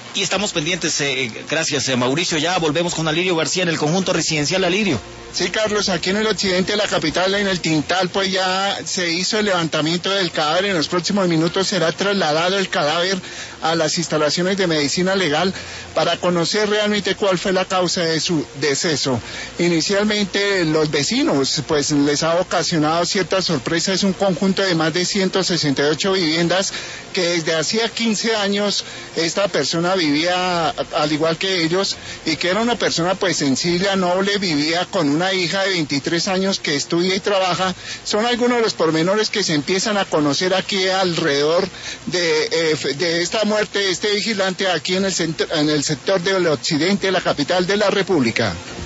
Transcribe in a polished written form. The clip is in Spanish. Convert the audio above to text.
Y estamos pendientes, gracias Mauricio, ya volvemos con Alirio García en el conjunto residencial. Alirio. Sí, Carlos, aquí en el occidente de la capital, en el Tintal, pues ya se hizo el levantamiento del cadáver. En los próximos minutos será trasladado el cadáver a las instalaciones de medicina legal para conocer realmente cuál fue la causa de su deceso. Inicialmente los vecinos pues les ha ocasionado cierta sorpresa. Es un conjunto de más de 168 viviendas que desde hacía 15 años esta persona vivía al igual que ellos, y que era una persona pues sencilla, noble, vivía con una hija de 23 años que estudia y trabaja. Son algunos de los pormenores que se empiezan a conocer aquí alrededor de esta muerte de este vigilante aquí en el sector del occidente de la capital de la República.